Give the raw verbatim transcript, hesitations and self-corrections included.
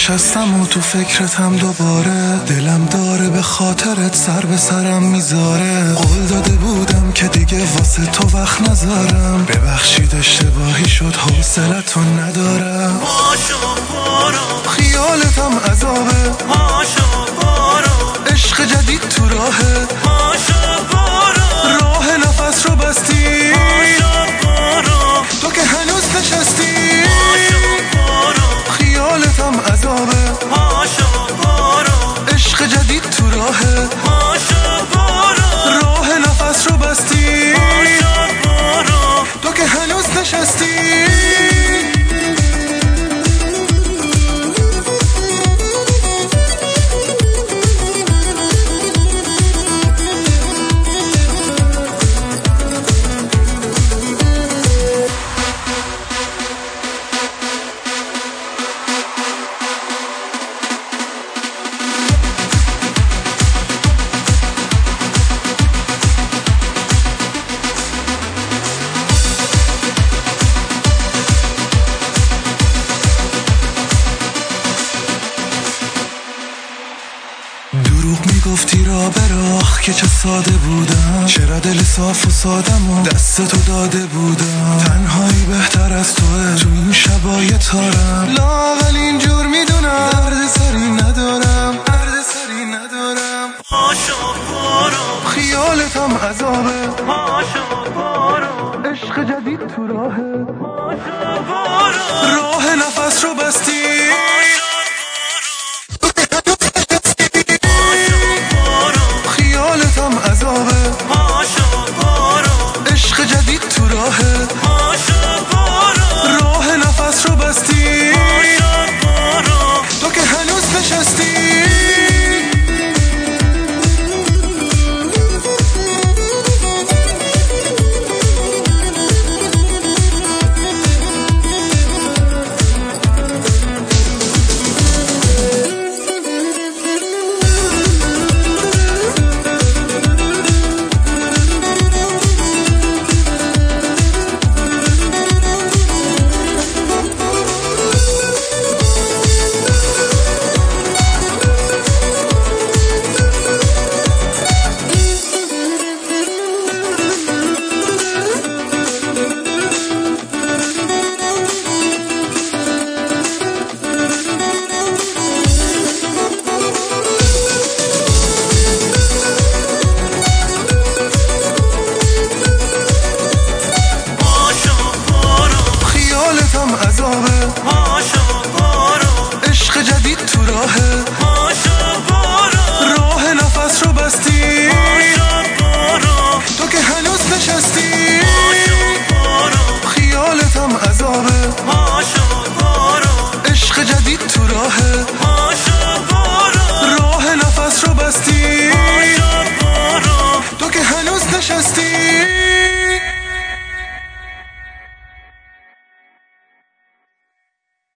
نشستم و تو فکرتم دوباره، دلم داره به خاطرت سر به سرم میذاره. قول داده بودم که دیگه واسه تو وقت نذارم، ببخشید اشتباهی شد حوصلتو ندارم. پاشو برو خیالتم عذابه، پاشو برو عشق جدید تو راهه، پاشو برو راه نفس رو بستی، پاشو برو تو که هنوز نشستی. پاشو برو خیالتم عذابه، پاشو برو عشق جدید تو راهه، پاشو برو راه نفس رو بستی، پاشو برو تو که هنوز نشستی. دروغ میگفتی را به راه که چه ساده بودم، چرا دل صاف و سادم و دست تو داده بودم. تنهایی بهتر از توه تو این شبای تارم، لااقل اینجور میدونم درد سری ندارم، درد سری ندارم. پاشو برو خیالتم عذابه، پاشو برو عشق جدید تو راهه، پاشو برو راه نفس رو بستی،